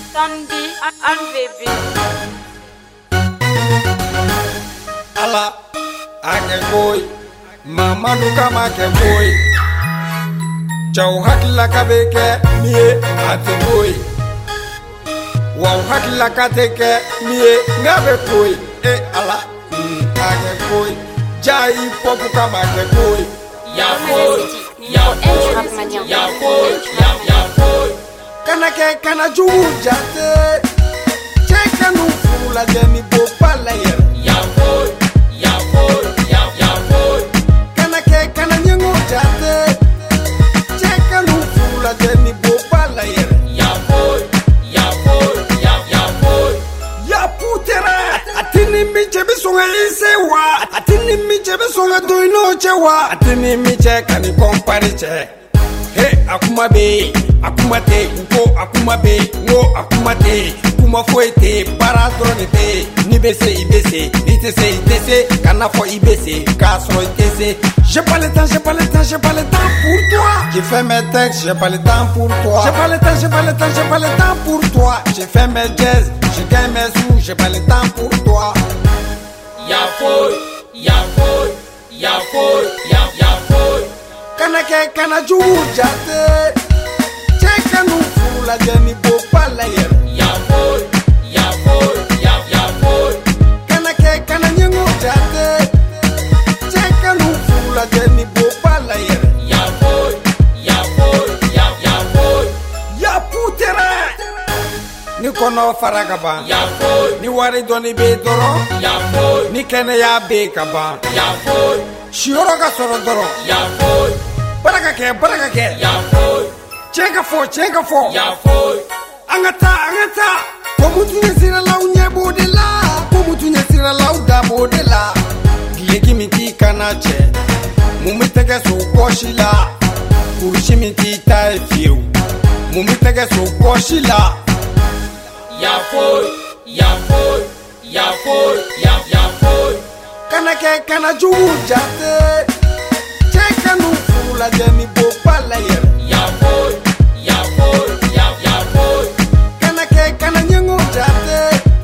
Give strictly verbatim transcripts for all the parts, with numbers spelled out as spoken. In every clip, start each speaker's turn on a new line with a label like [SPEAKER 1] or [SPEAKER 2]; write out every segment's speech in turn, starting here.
[SPEAKER 1] Sandy and baby.
[SPEAKER 2] Ala, ake boy, mama nuka make boy. Chow hakla kabeke mie ate boy. Wow hakla kateke mie ngabe boy. Eh ala, mm, ake boy. Jai popu kama ke boy.
[SPEAKER 3] Ya boy, ya boy, ya boy, ya ya boy.
[SPEAKER 2] Kana ke kana jumu jate. Cheka nu fula jeni bo pala yer.
[SPEAKER 3] Ya boy, ya boy, ya ya boy.
[SPEAKER 2] Kana ke kana nyengo jate. Cheka nu fula jeni bo pala yer.
[SPEAKER 3] Ya boy, ya boy, ya ya boy.
[SPEAKER 2] Ya putera atini mi chebe songa ise wa. Atini mi chebe songa doino chewa. Atini mi che kani kompari che. Hey akuma be, akuma te, uko akuma be, ngo akuma te, kuma foete, para drone te, ni bese ibese, ite se ite se, kana fo ibese, kasro ite se. J'ai pas le temps, j'ai pas le temps, j'ai pas le temps pour toi. J'ai fait mes textes, j'ai pas le temps pour toi. J'ai pas le temps, j'ai pas le temps, j'ai pas le temps pour toi. J'ai fait mes jazz, j'ai gagné mes sous, j'ai pas le temps pour toi.
[SPEAKER 3] Ya boy, ya boy, ya boy, ya ya boy.
[SPEAKER 2] Kana ke kana jumu jate. Cheka nu fula jeni bo pala yer.
[SPEAKER 3] Ya boy, ya boy, ya ya boy.
[SPEAKER 2] Kana ke kana nyengo jate. Cheka nu fula jeni bo pala yer.
[SPEAKER 3] Ya boy, ya boy, ya ya boy.
[SPEAKER 2] Ya putera. Ni kono faragaba.
[SPEAKER 3] Ya boy,
[SPEAKER 2] Ni wari doni be doro.
[SPEAKER 3] ya boy,
[SPEAKER 2] Ni kene ya be kaba.
[SPEAKER 3] ya boy,
[SPEAKER 2] Shioro ga soro doro.
[SPEAKER 3] ya boy,
[SPEAKER 2] Baraka ke baraka ke.
[SPEAKER 3] ya boy,
[SPEAKER 2] Cheka fo cheka fo.
[SPEAKER 3] ya boy.
[SPEAKER 2] Angata angata. Komu tunya sira la unye bodela. Komu tunya sira la uda bodela. Gilegi miti kanache. Mumitege so koshila. Kurushi miti tai fiu. Mumitege so koshila.
[SPEAKER 3] Ya boy, ya boy, ya boy, ya ya boy.
[SPEAKER 2] Kana ke kana jumu jate. Cheka nu fula jeni bo pala yer.
[SPEAKER 3] Ya boy, ya boy, ya ya boy.
[SPEAKER 2] Kana ke kana nyengo jate.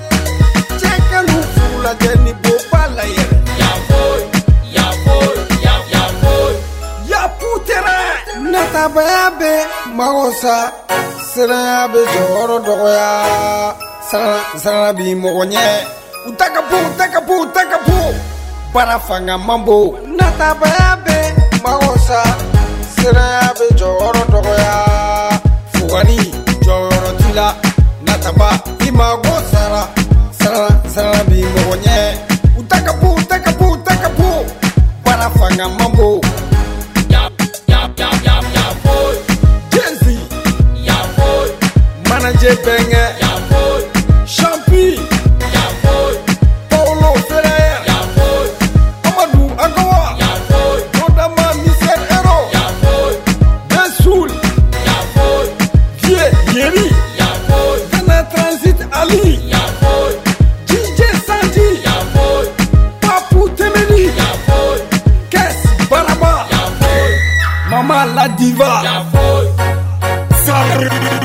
[SPEAKER 2] Cheka nu fula jeni bo pala yer.
[SPEAKER 3] Ya boy, ya boy, ya ya boy.
[SPEAKER 2] Ya putera. Nata bayabe magosa. Sera be joro doya. Sara sara bi mogonye. Utaka pu utaka pu utaka pu. Para fanga mambo. Nata bayabe magosa. Sera be joro doya. Fuwani joro tila. Nata ba imago sara. Sara sara bi mogonye. Utaka pu utaka pu utaka pu. Para fanga mambo.
[SPEAKER 3] Ya ya ya ya ya boy,
[SPEAKER 2] Jensi.
[SPEAKER 3] ya boy,
[SPEAKER 2] Manager Benge,
[SPEAKER 3] ya boy,
[SPEAKER 2] Champi,
[SPEAKER 3] ya boy,
[SPEAKER 2] Paulo Ferrer,
[SPEAKER 3] ya boy,
[SPEAKER 2] Amadou Agawa,
[SPEAKER 3] ya boy,
[SPEAKER 2] Rodama Michel Hero,
[SPEAKER 3] ya boy,
[SPEAKER 2] Bensoul,
[SPEAKER 3] ya boy,
[SPEAKER 2] Vie Yeri,
[SPEAKER 3] ya boy,
[SPEAKER 2] Ghana Transit Ali,
[SPEAKER 3] ya boy,
[SPEAKER 2] D J Sandy,
[SPEAKER 3] ya boy,
[SPEAKER 2] Papu Temeni,
[SPEAKER 3] ya boy,
[SPEAKER 2] Kes Baraba,
[SPEAKER 3] ya boy,
[SPEAKER 2] Mama La Diva,
[SPEAKER 3] ya boy.
[SPEAKER 2] Sal.